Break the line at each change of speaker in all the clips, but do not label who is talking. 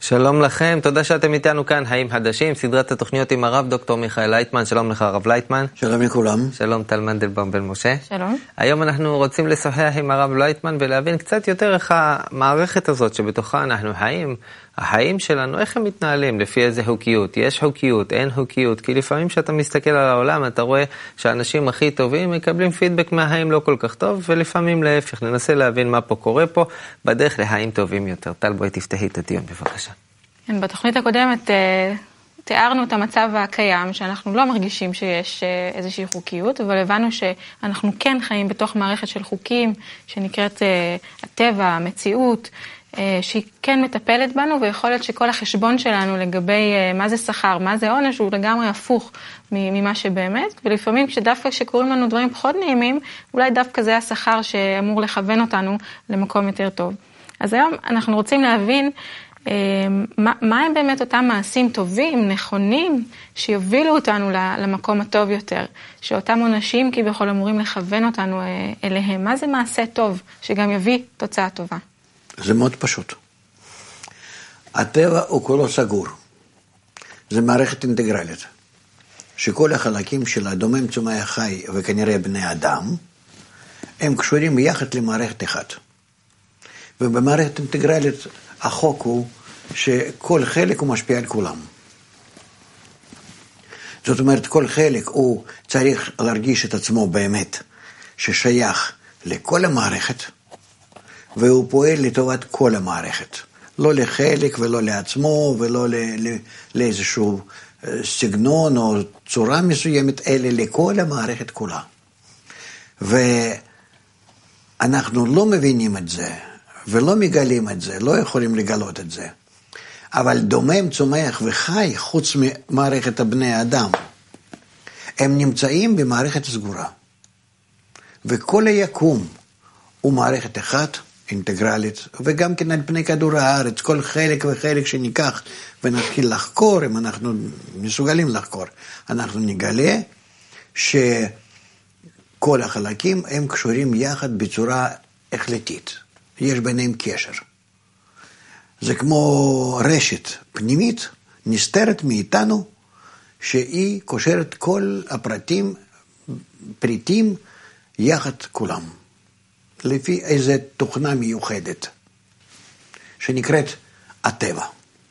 שלום לכם, תודה שאתם איתנו כאן, חיים חדשים, סדרת התוכניות עם הרב דוקטור מיכאל לייטמן. שלום לך הרב לייטמן.
שלום לכולם.
שלום טל מנדלבאום בן משה.
שלום.
היום אנחנו רוצים לשוחח עם הרב לייטמן ולהבין קצת יותר איך המערכת הזאת שבתוכה אנחנו חיים, החיים שלנו, איך הם מתנהלים, לפי איזה חוקיות, יש חוקיות, אין חוקיות, כי לפעמים כשאתה מסתכל על העולם אתה רואה שהאנשים הכי טובים מקבלים פידבק מהחיים לא כל כך טוב, ולפעמים להפך, ננסה להבין מה פה קורה פה, בדרך לחיים טובים יותר. טל, בואי תפתחי את הדיון בבקשה.
בתוכנית הקודמת תיארנו את המצב הקיים, שאנחנו לא מרגישים שיש איזושהי חוקיות, אבל הבנו שאנחנו כן חיים בתוך מערכת של חוקים, שנקראת הטבע, המציאות, שהיא כן מטפלת בנו, ויכול להיות שכל החשבון שלנו לגבי מה זה שכר, מה זה עונש, הוא לגמרי הפוך ממה שבאמת, ולפעמים כשדווקא שקוראים לנו דברים פחות נעימים, אולי דווקא זה השכר שאמור לכוון אותנו למקום יותר טוב. אז היום אנחנו רוצים להבין מה הם באמת אותם מעשים טובים, נכונים, שיובילו אותנו למקום הטוב יותר, שאותם עונשים כביכול אמורים לכוון אותנו אליהם. מה זה מעשה טוב, שגם יביא תוצאה טובה?
זה מאוד פשוט. הטבע הוא כולו סגור. זה מערכת אינטגרלית, שכל החלקים של הדומם צומח חי וכנראה בני אדם, הם קשורים יחד למערכת אחת. ובמערכת אינטגרלית החוק הוא שכל חלק הוא משפיע על כולם. זאת אומרת, כל חלק הוא צריך להרגיש את עצמו באמת ששייך לכל המערכת, והוא פועל לטובת כל המערכת. לא לחלק ולא לעצמו ולא לאיזשהו סגנון או צורה מסוימת, אלא לכל המערכת כולה. ואנחנו לא מבינים את זה, ולא מגלים את זה, לא יכולים לגלות את זה. אבל דומם, צומח וחי, חוץ ממערכת הבני האדם, הם נמצאים במערכת סגורה. וכל היקום הוא מערכת אחת, אינטגרלית, וגם כן על פני כדור הארץ, כל חלק וחלק שניקח ונתחיל לחקור, אם אנחנו מסוגלים לחקור, אנחנו נגלה שכל החלקים הם קשורים יחד בצורה החלטית. יש ביניהם קשר. זה כמו רשת פנימית, נסתרת מאיתנו, שהיא קושרת כל פריטים יחד כולם, לפי איזו תוכנה מיוחדת, שנקראת הטבע.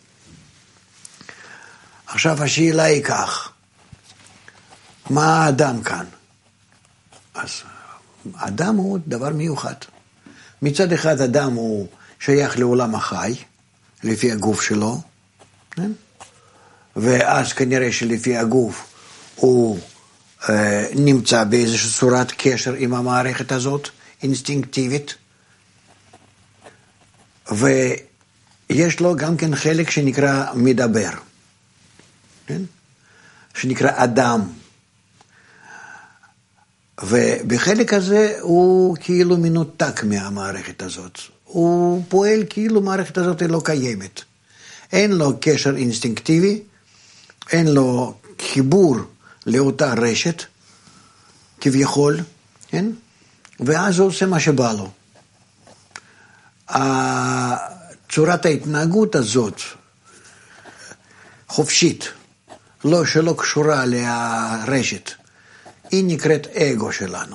עכשיו השאלה היא כך, מה האדם כאן? אז האדם הוא דבר מיוחד. מצד אחד אדם הוא שייך לעולם החי, לפי הגוף שלו, ואז כנראה שלפי הגוף הוא נמצא באיזושהי צורת קשר עם המערכת הזאת, אינסטינקטיבית, ויש לו גם כן חלק שנקרא מדבר, שנקרא אדם, ובחלק הזה הוא כאילו מנותק מהמערכת הזאת. הוא פועל כאילו המערכת הזאת היא לא קיימת. אין לו קשר אינסטינקטיבי, אין לו חיבור לאותה רשת, כביכול, כן? ואז הוא עושה מה שבא לו. צורת ההתנהגות הזאת, חופשית, שלא קשורה לרשת, היא נקראת אגו שלנו.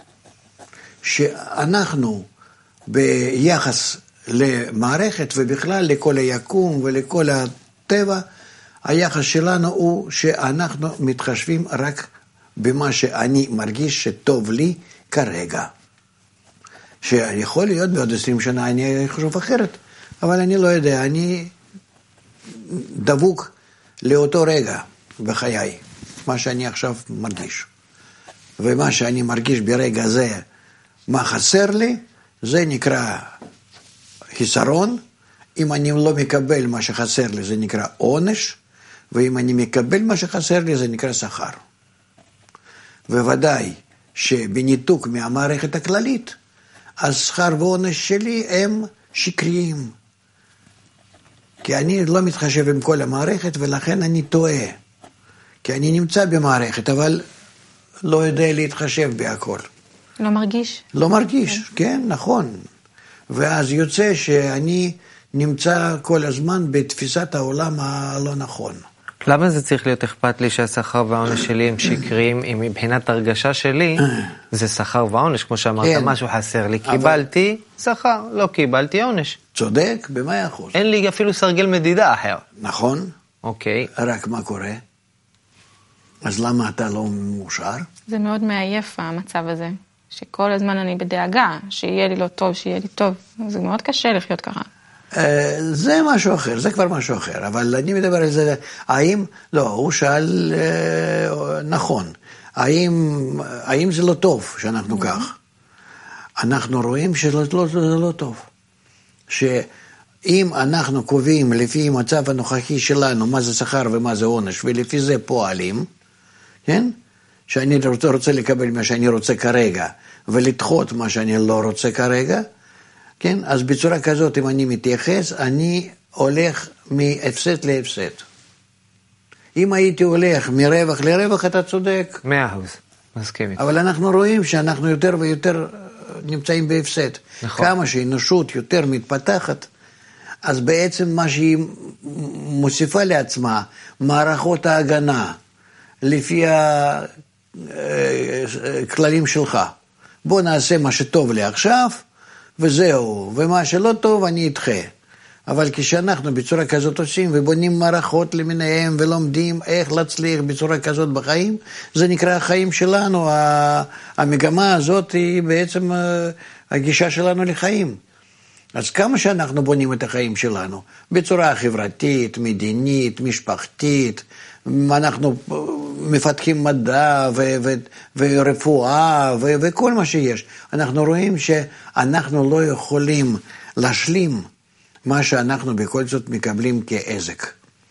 שאנחנו ביחס למערכת ובכלל לכל היקום ולכל הטבע, היחס שלנו הוא שאנחנו מתחשבים רק במה שאני מרגיש שטוב לי כרגע. שיכול להיות בעוד 20 שנה אני חושב אחרת, אבל אני לא יודע, אני דבוק לאותו רגע בחיי, מה שאני עכשיו מרגיש. ומה שאני מרגיש ברגע זה, מה חסר לי, זה נקרא חיסרון. אם אני לא מקבל מה שחסר לי, זה נקרא עונש, ואם אני מקבל מה שחסר לי, זה נקרא שכר. וודאי שבניתוק מהמערכת הכללית, השכר ועונש שלי הם שקריים. כי אני לא מתחשב עם כל המערכת, ולכן אני טועה. כי אני נמצא במערכת, אבל לא יודע להתחשב בהכל.
לא מרגיש?
לא מרגיש, כן, נכון. ואז יוצא שאני נמצא כל הזמן בתפיסת העולם הלא נכון.
למה זה צריך להיות אכפת לי שהשכר והעונש שלי הם שקריים, אם מבחינת הרגשה שלי זה שכר ועונש, כמו שאמרת, משהו חסר לי, קיבלתי שכר, לא קיבלתי עונש.
צודק, ב100%.
אין לי אפילו סרגל מדידה אחר.
נכון.
אוקיי.
רק מה קורה? אז למה אתה לא מאושר?
זה מאוד מעייף המצב הזה, שכל הזמן אני בדאגה, שיהיה לי לא טוב, שיהיה לי טוב. זה מאוד קשה לחיות ככה.
זה משהו אחר, זה כבר משהו אחר, אבל אני מדבר על זה, האם, לא, הוא שאל נכון, האם זה לא טוב שאנחנו כך? אנחנו רואים שזה לא טוב, שאם אנחנו קובעים לפי מצב הנוכחי שלנו, מה זה שכר ומה זה עונש, ולפי זה פועלים, כן? שאני רוצה לקבל מה שאני רוצה כרגע, ולדחות מה שאני לא רוצה כרגע, כן? אז בצורה כזאת, אם אני מתייחס, אני הולך מהפסד להפסד. אם הייתי הולך מרווח לרווח, אתה צודק.
100%, מסכים איתך.
אבל אנחנו רואים שאנחנו יותר ויותר נמצאים בהפסד. נכון. כמה שהאנושות יותר מתפתחת, אז בעצם מה שהיא מוסיפה לעצמה, מערכות ההגנה, לפי הכללים שלך. בוא נעשה מה שטוב לי עכשיו, וזהו, ומה שלא טוב אני אדחה. אבל כשאנחנו בצורה כזאת עושים ובונים מערכות למיניהם ולומדים איך להצליח בצורה כזאת בחיים, זה נקרא החיים שלנו, המגמה הזאת היא בעצם הגישה שלנו לחיים. אז כמה שאנחנו בונים את החיים שלנו, בצורה חברתית, מדינית, משפחתית, אנחנו מפתחים מדע ורפואה וכל מה שיש. אנחנו רואים שאנחנו לא יכולים להשלים מה שאנחנו בכל זאת מקבלים כעזק.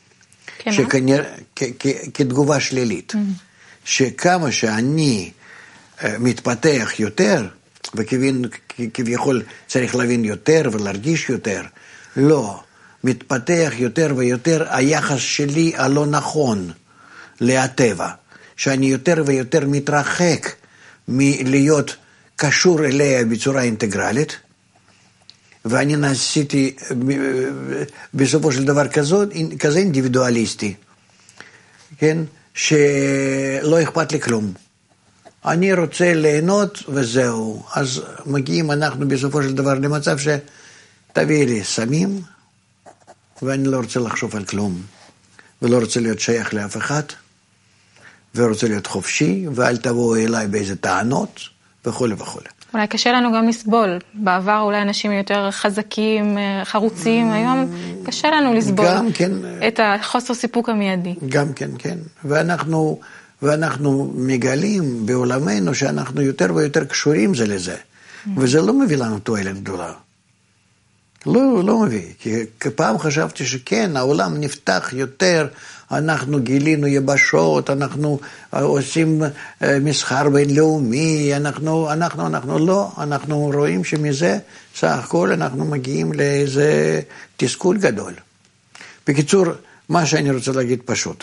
כתגובה שלילית. שכמה שאני מתפתח יותר, וכביכול צריך להבין יותר ולהרגיש יותר, לא. מתפתח יותר ויותר היחס שלי הלא נכון לטבע, שאני יותר ויותר מתרחק מלהיות קשור אליה בצורה אינטגרלית, ואני נעשיתי בסופו של דבר כזה אינדיבידואליסטי, כן? שלא אכפת לי כלום. אני רוצה ליהנות וזהו. אז מגיעים אנחנו בסופו של דבר למצב שתביא לי סמים, ואני לא רוצה לחשוב על כלום, ולא רוצה להיות שייך לאף אחד, ורוצה להיות חופשי, ואל תבואו אליי באיזה טענות, וכו' וכו'.
אולי קשה לנו גם לסבול. בעבר אולי אנשים יותר חזקים, חרוצים, היום קשה לנו לסבול
כן,
את החוסר סיפוק המיידי.
גם כן, כן. ואנחנו מגלים בעולמנו שאנחנו יותר ויותר קשורים זה לזה, וזה לא מביא לנו תועלת גדולה. לא מביא, כי פעם חשבתי שכן, העולם נפתח יותר, אנחנו גילינו יבשות, אנחנו עושים מסחר בינלאומי, אנחנו לא, אנחנו רואים שמזה סך הכל אנחנו מגיעים לאיזה תסכול גדול. בקיצור, מה שאני רוצה להגיד פשוט,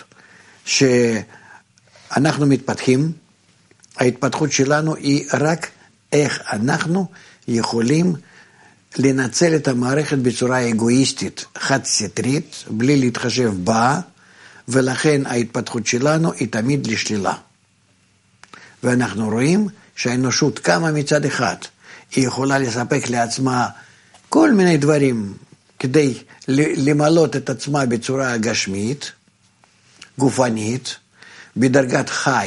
שאנחנו מתפתחים, ההתפתחות שלנו היא רק איך אנחנו יכולים לנצל את המערכת בצורה אגואיסטית, חד-סטרית, בלי להתחשב בה, ולכן ההתפתחות שלנו היא תמיד לשלילה. ואנחנו רואים שהאנושות קמה מצד אחד, היא יכולה לספק לעצמה כל מיני דברים כדי למלות את עצמה בצורה גשמית, גופנית, בדרגת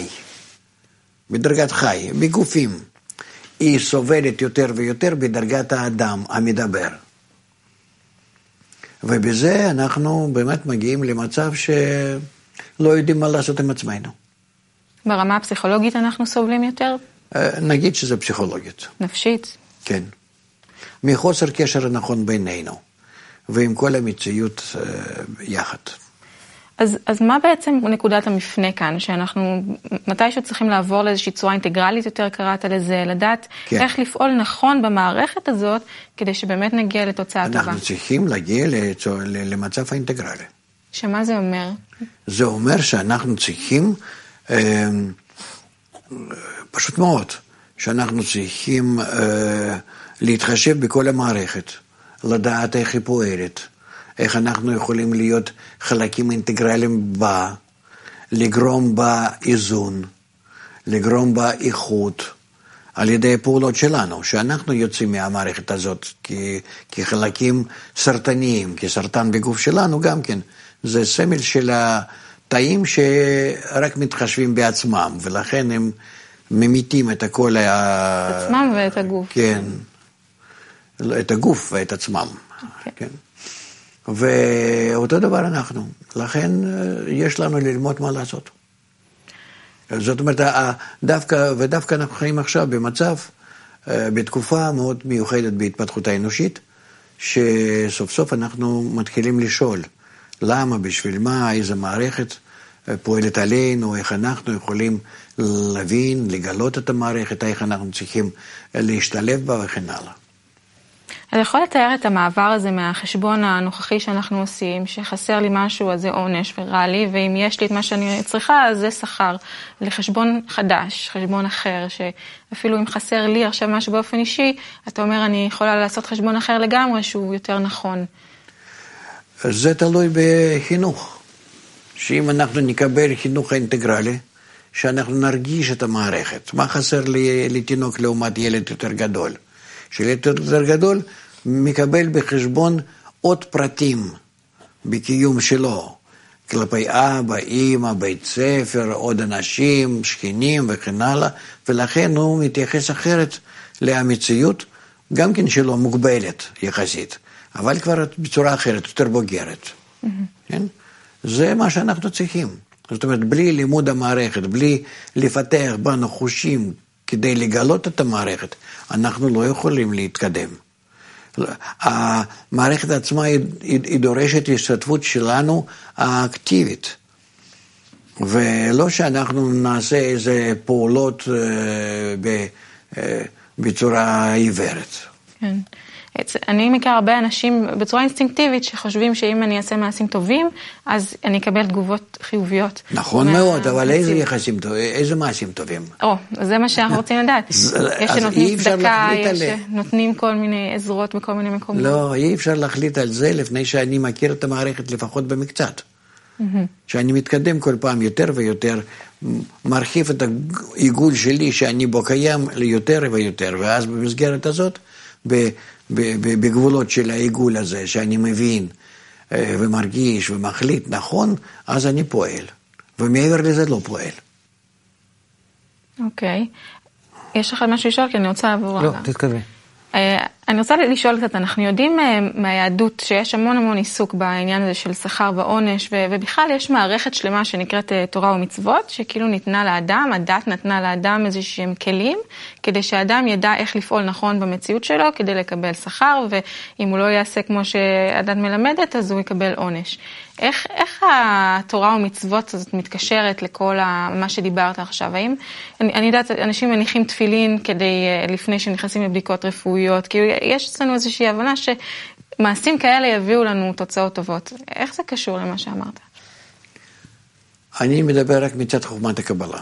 חי, בגופים. היא סובלת יותר ויותר בדרגת האדם המדבר. ובזה אנחנו באמת מגיעים למצב שלא יודעים מה לעשות עם עצמנו.
ברמה הפסיכולוגית אנחנו סובלים יותר?
נגיד שזה פסיכולוגית.
נפשית?
כן. מחוסר קשר נכון בינינו, ועם כל המציאות יחד.
אז מה בעצם נקודת המפנה כאן, שאנחנו מתישהו צריכים לעבור לאיזושהי צורה אינטגרלית יותר, קראת לזה, לדעת כן. איך לפעול נכון במערכת הזאת, כדי שבאמת נגיע לתוצאה טובה.
אנחנו צריכים להגיע למצב האינטגרלי.
שמה זה אומר?
זה אומר שאנחנו צריכים, פשוט מאוד, שאנחנו צריכים להתחשב בכל המערכת, לדעת איך היא פועלת, איך אנחנו יכולים להיות חלקים אינטגרליים בה, לגרום בה איזון, לגרום בה איכות, על ידי הפעולות שלנו, שאנחנו יוצאים מהמערכת הזאת כחלקים סרטניים, כסרטן בגוף שלנו גם כן. זה סמל של התאים שרק מתחשבים בעצמם, ולכן הם ממיתים את הכל...
את עצמם ואת הגוף.
כן, את הגוף ואת עצמם. כן. ואותו דבר אנחנו. לכן יש לנו ללמוד מה לעשות. זאת אומרת, ודווקא אנחנו חיים עכשיו במצב, בתקופה מאוד מיוחדת בהתפתחות האנושית, שסוף סוף אנחנו מתחילים לשאול, למה, בשביל מה, איזה מערכת פועלת עלינו, איך אנחנו יכולים להבין, לגלות את המערכת, איך אנחנו צריכים להשתלב בה וכן הלאה.
אתה יכול לתאר את המעבר הזה מהחשבון הנוכחי שאנחנו עושים, שחסר לי משהו, אז זה עונש ורע לי, ואם יש לי את מה שאני צריכה, אז זה שכר, לחשבון חדש, חשבון אחר, שאפילו אם חסר לי עכשיו משהו באופן אישי, אתה אומר, אני יכולה לעשות חשבון אחר לגמרי, שהוא יותר נכון.
זה תלוי בחינוך, שאם אנחנו נקבל חינוך האינטגרלי, שאנחנו נרגיש את המערכת, מה חסר לתינוק לעומת ילד יותר גדול? שילד יותר גדול מקבל בחשבון עוד פרטים בקיום שלו, כלפי אבא, אמא, בית ספר, עוד אנשים, שכנים וכן הלאה, ולכן הוא מתייחס אחרת למציאות, גם כן שלו מוגבלת יחסית, אבל כבר בצורה אחרת, יותר בוגרת. כן? זה מה שאנחנו צריכים. זאת אומרת, בלי לימוד המערכת, בלי לפתח בנו חושים, כדי לגלות את המערכת, אנחנו לא יכולים להתקדם. המערכת עצמה היא דורשת השתתפות שלנו האקטיבית, ולא שאנחנו נעשה איזה פעולות בצורה עיוורת.
כן. אני מכיר הרבה אנשים בצורה אינסטינקטיבית שחושבים שאם אני אעשה מעשים טובים, אז אני אקבל תגובות חיוביות.
נכון מאוד, אבל איזה מעשים טובים?
זה מה שאנחנו רוצים לדעת. יש שנותנים צדקה, יש שנותנים כל מיני עזרות בכל מיני מקומות.
לא, אי אפשר להחליט על זה לפני שאני מכיר את המערכת לפחות במקצת. שאני מתקדם כל פעם יותר ויותר, מרחיב את העיגול שלי שאני בו קיים ליותר ויותר, ואז במסגרת הזאת, בגבולות של העיגול הזה, שאני מבין ומרגיש ומחליט נכון, אז אני פועל. ומעבר לזה לא פועל.
אוקיי. יש לך משהו לשאול? כי אני רוצה לעבור
לא, תתקדמי.
אני רוצה לשאול קצת, אנחנו יודעים מהיהדות שיש המון המון עיסוק בעניין הזה של שכר ועונש, ובכלל יש מערכת שלמה שנקראת תורה ומצוות, שכאילו ניתנה לאדם, הדת נתנה לאדם איזשהם כלים, כדי שהאדם ידע איך לפעול נכון במציאות שלו, כדי לקבל שכר, ואם הוא לא יעשה כמו שהדת מלמדת, אז הוא יקבל עונש. איך התורה ומצוות הזאת מתקשרת לכל מה שדיברת עכשיו? האם, אני יודעת, אנשים מניחים תפילין כדי, לפני שנכנסים לבדיקות רפואיות, כי יש אצלנו איזושהי הבנה שמעשים כאלה יביאו לנו תוצאות טובות. איך זה קשור למה שאמרת?
אני מדבר רק מצד חוכמת הקבלה.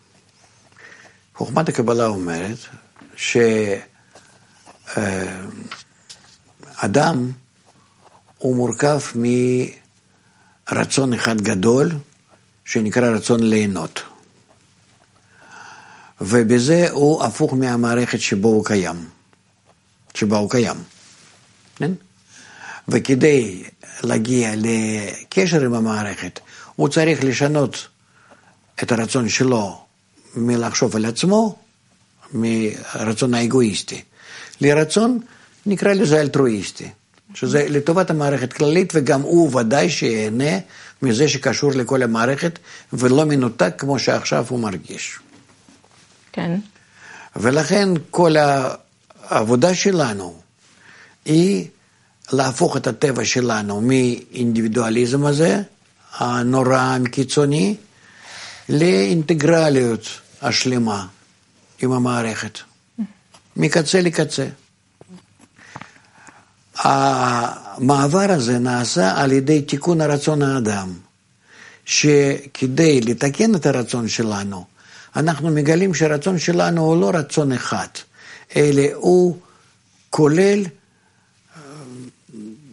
חוכמת הקבלה אומרת שאדם הוא מורכב רצון אחד גדול, שנקרא רצון ליהנות. ובזה הוא הפוך מהמערכת שבה הוא קיים. כן? וכדי להגיע לקשר עם המערכת, הוא צריך לשנות את הרצון שלו מלחשוב על עצמו, מרצון האגואיסטי, לרצון, נקרא לזה אלטרואיסטי. שזה לטובת המערכת כללית, וגם הוא ודאי שיהנה מזה שקשור לכל המערכת, ולא מנותק כמו שעכשיו הוא מרגיש.
כן.
ולכן כל העבודה שלנו היא להפוך את הטבע שלנו מאינדיבידואליזם הזה, הנורא קיצוני, לאינטגרליות השלמה עם המערכת, מקצה לקצה. המעבר הזה נעשה על ידי תיקון הרצון האדם, שכדי לתקן את הרצון שלנו, אנחנו מגלים שהרצון שלנו הוא לא רצון אחד, אלא הוא כולל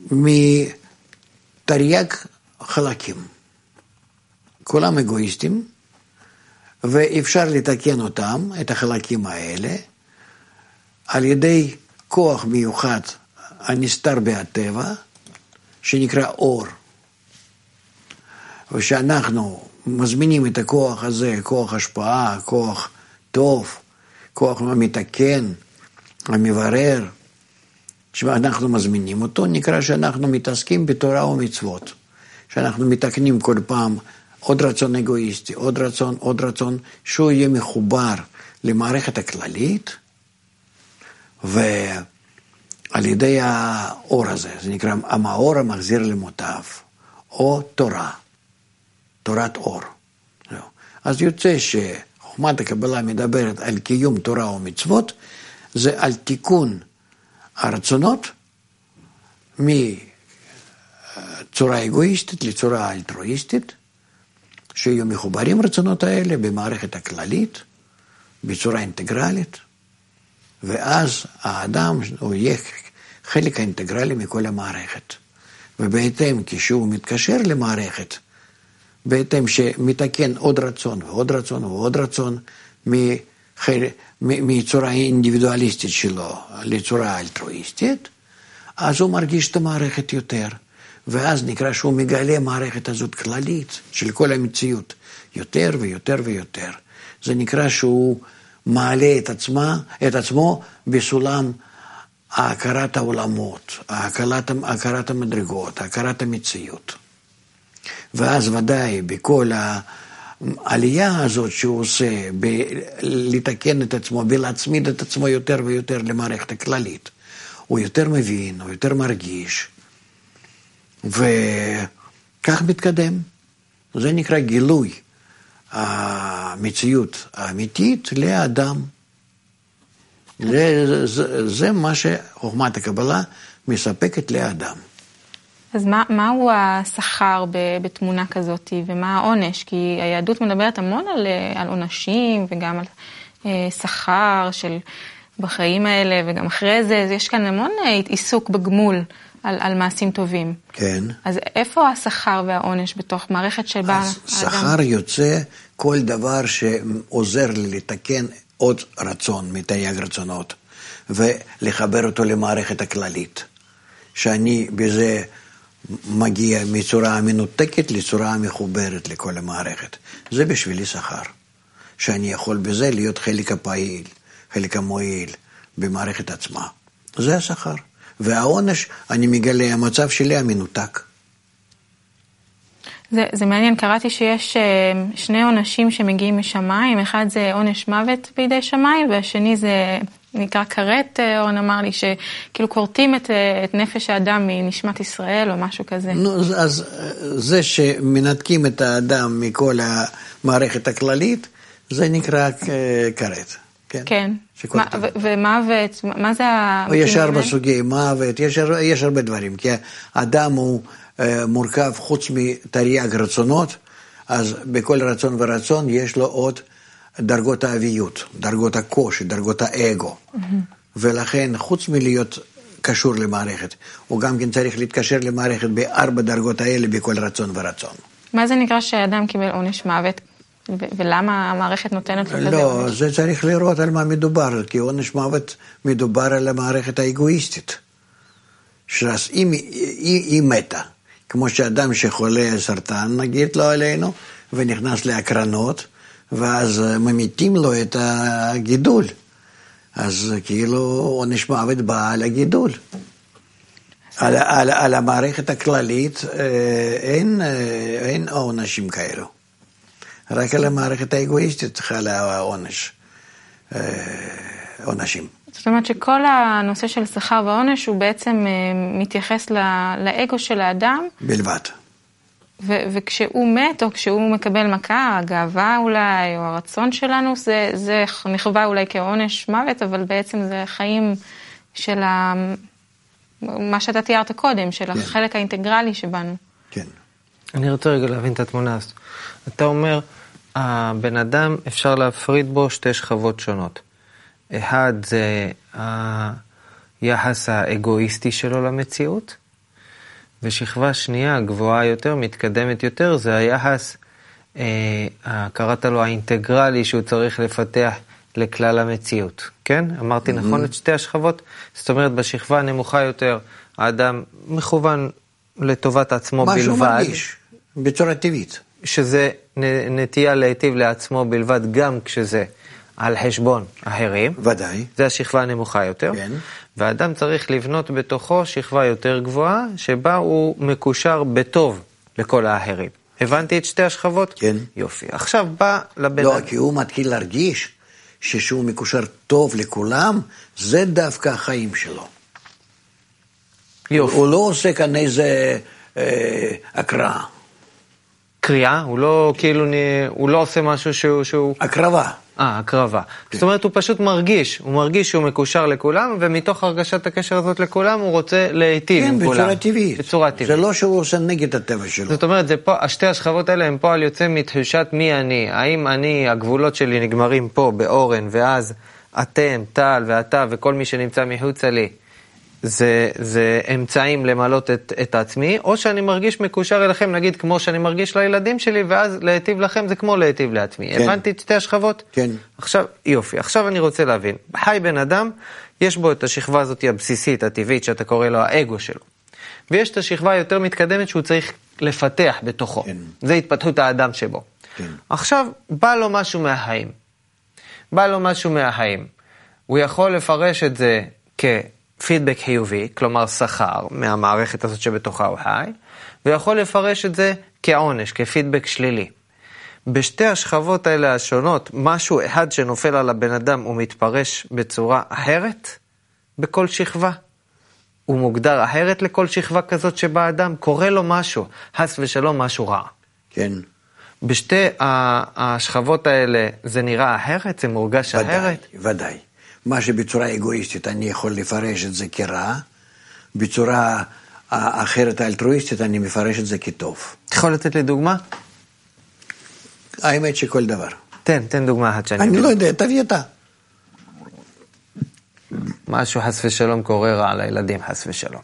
מתרי"ג חלקים. כולם אגואיסטים, ואפשר לתקן אותם, את החלקים האלה, על ידי כוח מיוחד הנסתר בהטבע, שנקרא אור. ושאנחנו מזמינים את הכוח הזה, כוח השפעה, כוח טוב, כוח המתקן, המברר, שאנחנו מזמינים אותו, נקרא שאנחנו מתעסקים בתורה ומצוות. שאנחנו מתקנים כל פעם עוד רצון אגואיסטי, עוד רצון, שהוא יהיה מחובר למערכת הכללית, ועל ידי האור הזה, זה נקרא המאור המחזיר למוטב, או תורה, תורת אור. אז יוצא שחוכמת הקבלה מדברת על קיום תורה ומצוות, זה על תיקון הרצונות מצורה אגואיסטית לצורה אלטרואיסטית, שיהיו מחוברים רצונות האלה במערכת הכללית, בצורה אינטגרלית, ואז האדם הוא יהיה חלק האינטגרלי מכל המערכת. ובהתאם כשהוא מתקשר למערכת, בהתאם שמתקן עוד רצון ועוד רצון ועוד רצון, מצורה אינדיבידואליסטית שלו לצורה אלטרואיסטית, אז הוא מרגיש את המערכת יותר, ואז נקרא שהוא מגלה מערכת הזאת כללית של כל המציאות, יותר ויותר ויותר. זה נקרא שהוא מעלה את עצמו בסולם הכרת העולמות, הכרת המדרגות, הכרת המציאות. ואז ודאי בכל העלייה הזאת שהוא עושה, לתקן את עצמו, בלהצמיד את עצמו יותר ויותר למערכת הכללית, הוא יותר מבין, הוא יותר מרגיש, וכך מתקדם. זה נקרא גילוי המציאות האמיתית לאדם. זה מה שחוכמת הקבלה מספקת לאדם.
אז מהו השכר בתמונה כזאת, ומה העונש? כי היהדות מדברת המון על עונשים, וגם על שכר של בחיים האלה, וגם אחרי זה, יש כאן המון עיסוק בגמול על מעשים טובים. כן. אז איפה השכר והעונש בתוך מערכת שבה האדם?
שכר יוצא כל דבר שעוזר לי לתקן עוד רצון מתייג רצונות, ולחבר אותו למערכת הכללית. שאני בזה מגיע מצורה המנותקת לצורה המחוברת לכל המערכת. זה בשבילי שכר. שאני יכול בזה להיות חלק הפעיל, חלק המועיל במערכת עצמה. זה השכר. והעונש, אני מגלה, המצב שלי המנותק.
זה מעניין, קראתי שיש שני עונשים שמגיעים משמיים, אחד זה עונש מוות בידי שמיים, והשני זה נקרא כרת, אורן אמר לי, שכאילו קורטים את נפש האדם מנשמת ישראל או משהו כזה.
אז זה שמנתקים את האדם מכל המערכת הכללית, זה נקרא כרת.
כן. ומוות, מה זה
יש הרבה סוגי מוות, יש הרבה דברים, כי האדם הוא מורכב חוץ מתרי"ג רצונות, אז בכל רצון ורצון יש לו עוד דרגות האביות, דרגות הקושי, דרגות האגו. ולכן חוץ מלהיות קשור למערכת, הוא גם כן צריך להתקשר למערכת בארבע דרגות האלה בכל רצון ורצון.
מה זה נקרא שהאדם קיבל עונש מוות? ולמה המערכת נותנת לו כזה עונש?
לא, זה צריך לראות על מה מדובר, כי עונש מוות מדובר על המערכת האגואיסטית. שאז היא מתה, כמו שאדם שחולה סרטן, נגיד לו עלינו, ונכנס להקרנות, ואז ממיתים לו את הגידול. אז כאילו עונש מוות בא על הגידול. על המערכת הכללית אין עונשים כאלו. רק על המערכת האגואיסטית חל עונשים.
זאת אומרת שכל הנושא של שכר ועונש הוא בעצם מתייחס לאגו של האדם.
בלבד.
וכשהוא מת או כשהוא מקבל מכה, הגאווה אולי, או הרצון שלנו, זה נחווה אולי כעונש מוות, אבל בעצם זה חיים של מה שאתה תיארת קודם, של החלק האינטגרלי שבנו.
כן.
אני רוצה רגע להבין את התמונה הזאת. אתה אומר, הבן אדם אפשר להפריד בו שתי שכבות שונות. אחד זה היחס האגואיסטי שלו למציאות, ושכבה שנייה, גבוהה יותר, מתקדמת יותר, זה היחס, קראת לו האינטגרלי שהוא צריך לפתח לכלל המציאות, כן? אמרתי נכון את שתי השכבות? זאת אומרת, בשכבה הנמוכה יותר, האדם מכוון לטובת עצמו בלבד.
משהו מרגיש, בצורה טבעית.
שזה נטייה להיטיב לעצמו בלבד, גם כשזה על חשבון אחרים.
ודאי.
זה השכבה הנמוכה יותר.
כן.
והאדם צריך לבנות בתוכו שכבה יותר גבוהה, שבה הוא מקושר בטוב לכל האחרים. הבנתי את שתי השכבות?
כן.
יופי. עכשיו בא לבן...
לא, כי הוא מתחיל להרגיש שהוא מקושר טוב לכולם, זה דווקא החיים שלו.
יופי.
הוא לא עושה כאן איזה הקראה.
קריאה? הוא לא כאילו, הוא לא עושה משהו שהוא...
הקרבה.
הקרבה. זאת אומרת, הוא פשוט מרגיש, הוא מרגיש שהוא מקושר לכולם, ומתוך הרגשת הקשר הזאת לכולם, הוא רוצה להיטיב עם כולם.
כן, בצורה טבעית.
בצורה טבעית.
זה לא שהוא עושה נגד הטבע שלו.
זאת אומרת, השתי השכבות האלה הם פועל יוצא מתחושת מי אני. האם אני, הגבולות שלי נגמרים פה, באורן, ואז אתם, טל ואתה וכל מי שנמצא מחוצה לי, זה אמצעים למלות את עצמי, או שאני מרגיש מקושר אליכם, נגיד כמו שאני מרגיש לילדים שלי, ואז להיטיב לכם זה כמו להיטיב לעצמי. כן. הבנתי את שתי השכבות?
כן.
עכשיו, יופי, עכשיו אני רוצה להבין. חי בן אדם, יש בו את השכבה הזאת הבסיסית, הטבעית, שאתה קורא לו האגו שלו. ויש את השכבה היותר מתקדמת שהוא צריך לפתח בתוכו. כן. זה התפתחות האדם שבו. כן. עכשיו, בא לו משהו מהחיים. בא לו משהו מהחיים. הוא יכול לפרש את זה פידבק חיובי, כלומר שכר מהמערכת הזאת שבתוכה הוא חי, ויכול לפרש את זה כעונש, כפידבק שלילי. בשתי השכבות האלה השונות, משהו אחד שנופל על הבן אדם הוא מתפרש בצורה אחרת בכל שכבה. הוא מוגדר אחרת לכל שכבה כזאת שבה אדם קורא לו משהו, חס ושלום משהו רע.
כן.
בשתי השכבות האלה זה נראה אחרת, זה מורגש אחרת?
ודאי. מה שבצורה אגואיסטית אני יכול לפרש את זה כרע, בצורה אחרת האלטרואיסטית אני מפרש את זה כטוב.
יכול לתת לי דוגמה?
האמת שכל דבר.
תן דוגמה אחת שאני...
אני לא יודע, תביא אתה.
משהו חס ושלום קורה רע לילדים, חס ושלום.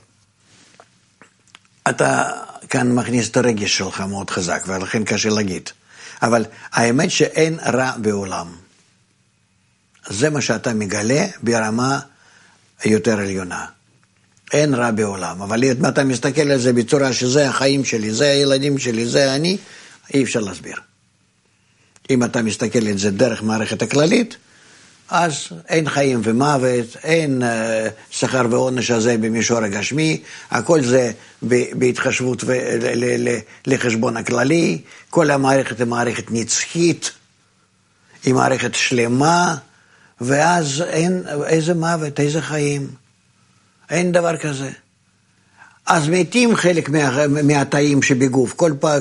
אתה כאן מכניס את הרגש שלך מאוד חזק, ולכן קשה להגיד. אבל האמת שאין רע בעולם. זה מה שאתה מגלה ברמה יותר עליונה. אין רע בעולם, אבל אם אתה מסתכל על זה בצורה שזה החיים שלי, זה הילדים שלי, זה אני, אי אפשר להסביר. אם אתה מסתכל על זה דרך מערכת הכללית, אז אין חיים ומוות, אין שכר ועונש הזה במישור הגשמי, הכל זה בהתחשבות לחשבון הכללי, כל המערכת היא מערכת נצחית, היא מערכת שלמה, ואז אין איזה מוות, איזה חיים, אין דבר כזה. אז מתים חלק מהתאים שבגוף,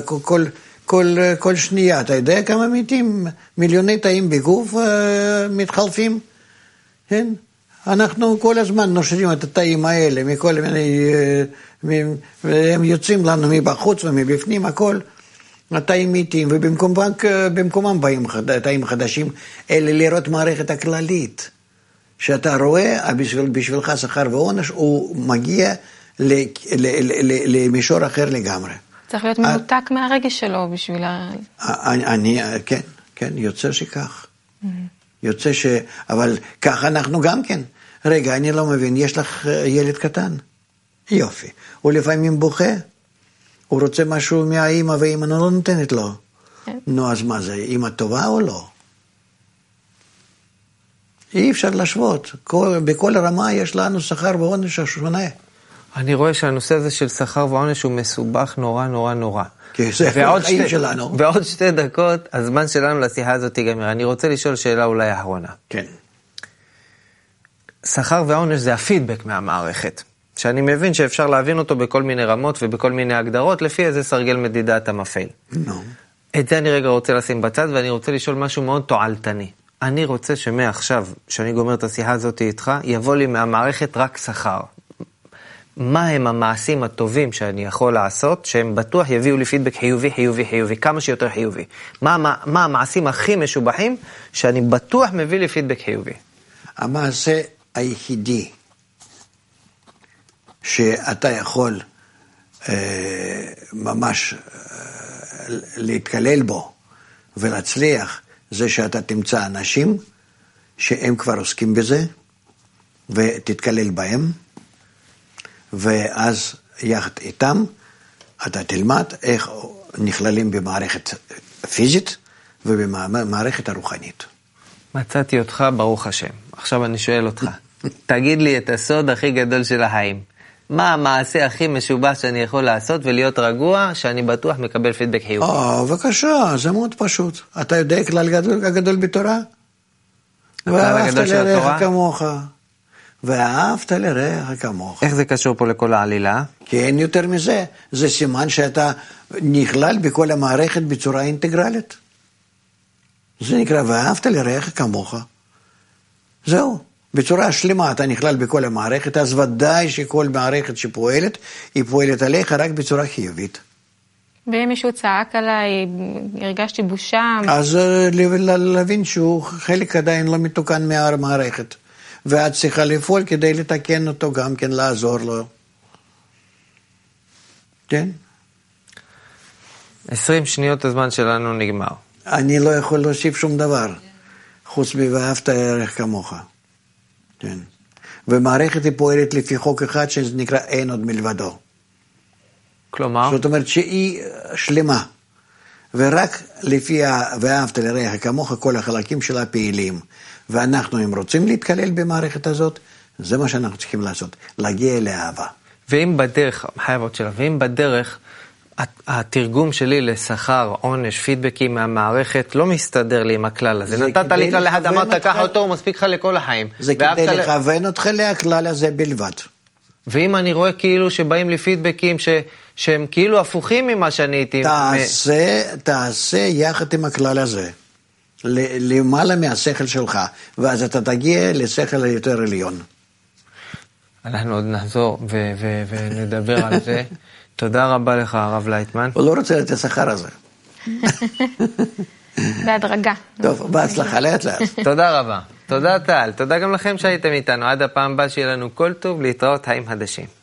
כל שנייה, אתה יודע כמה מתים? מיליוני תאים בגוף מתחלפים, כן? אנחנו כל הזמן נושרים את התאים האלה, מכל מיני, והם יוצאים לנו מבחוץ ומבפנים, הכל. התאים מתים, ובמקומם באים תאים חדשים, אלה לראות מערכת הכללית. שאתה רואה, בשבילך שכר ועונש, הוא מגיע למישור אחר לגמרי.
צריך להיות מנותק מהרגש שלו בשביל
כן, יוצא שכך. יוצא אבל כך אנחנו גם כן. רגע, אני לא מבין, יש לך ילד קטן? יופי. הוא לפעמים בוכה. הוא רוצה משהו מהאמא, ואמא לא נותנת לו. נו, אז מה זה, אמא טובה או לא? אי אפשר להשוות. בכל רמה יש לנו שכר ועונש שונה.
אני רואה שהנושא הזה של שכר ועונש הוא מסובך נורא נורא נורא.
כי זה החיים שלנו.
בעוד 2 דקות, הזמן שלנו לשיחה הזאת ייגמר. אני רוצה לשאול שאלה אולי האחרונה.
כן.
שכר ועונש זה הפידבק מהמערכת. שאני מבין שאפשר להבין אותו בכל מיני רמות ובכל מיני הגדרות, לפי איזה סרגל מדידה אתה מפעיל. את זה אני רגע רוצה לשים בצד, ואני רוצה לשאול משהו מאוד תועלתני. אני רוצה שמעכשיו, שאני גומר את השיחה הזאת איתך, יבוא לי מהמערכת רק שכר. מה הם המעשים הטובים שאני יכול לעשות, שהם בטוח יביאו לי פידבק חיובי, חיובי, חיובי, כמה שיותר חיובי. מה המעשים הכי משובחים, שאני בטוח מביא לי פידבק חיובי?
המעשה היחידי, שאתה יכול ממש להתקלל בו ולהצליח, זה שאתה תמצא אנשים שהם כבר עוסקים בזה, ותתקלל בהם, ואז יחד איתם אתה תלמד איך נכללים במערכת פיזית ובמערכת הרוחנית.
מצאתי אותך, ברוך השם. עכשיו אני שואל אותך, תגיד לי את הסוד הכי גדול של החיים. מה המעשה הכי משובח שאני יכול לעשות ולהיות רגוע, שאני בטוח מקבל פידבק חיובי?
בבקשה, זה מאוד פשוט. אתה יודע כלל הגדול בתורה?
הכלל הגדול של התורה?
ואהבת לרעך כמוך. ואהבת לרעך כמוך.
איך זה קשור פה לכל העלילה?
כי אין יותר מזה. זה סימן שאתה נכלל בכל המערכת בצורה אינטגרלית. זה נקרא ואהבת לרעך כמוך. זהו. בצורה שלמה אתה נכלל בכל המערכת, אז ודאי שכל מערכת שפועלת, היא פועלת עליך רק בצורה חיובית.
ואם מישהו צעק עליי, הרגשתי בושה.
אז להבין שהוא חלק עדיין לא מתוקן מהמערכת. ואת צריכה לפעול כדי לתקן אותו, גם כן לעזור לו. כן?
20 שניות הזמן שלנו נגמר.
אני לא יכול להוסיף שום דבר, חוץ מ"ואהבת לרעך כמוך". כן. ומערכת היא פועלת לפי חוק אחד שזה נקרא אין עוד מלבדו.
כלומר?
זאת אומרת שהיא שלמה. ורק לפי "ואהבת לרעך כמוך" כל החלקים שלה פעילים. ואנחנו, אם רוצים להתקלל במערכת הזאת, זה מה שאנחנו צריכים לעשות, להגיע לאהבה.
ואם בדרך, חייבות שלה, ואם בדרך, התרגום שלי לשכר, עונש, פידבקים מהמערכת, לא מסתדר לי עם הכלל הזה. נתת לי כלל אחד, אמרת, קח אותו, הוא מספיק לך לכל החיים.
זה כדי לכוון אותך לכלל הזה בלבד.
ואם אני רואה כאילו שבאים לי פידבקים שהם כאילו הפוכים ממה שאני הייתי...
תעשה יחד עם הכלל הזה. למעלה מהשכל שלך, ואז אתה תגיע לשכל היותר עליון.
אנחנו עוד נחזור ונדבר על זה. תודה רבה לך, הרב לייטמן.
הוא לא רוצה את השכר הזה.
בהדרגה.
טוב, בהצלחה, לאט לאט.
תודה רבה. תודה טל. תודה גם לכם שהייתם איתנו. עד הפעם הבאה שיהיה לנו כל טוב, להתראות, חיים חדשים.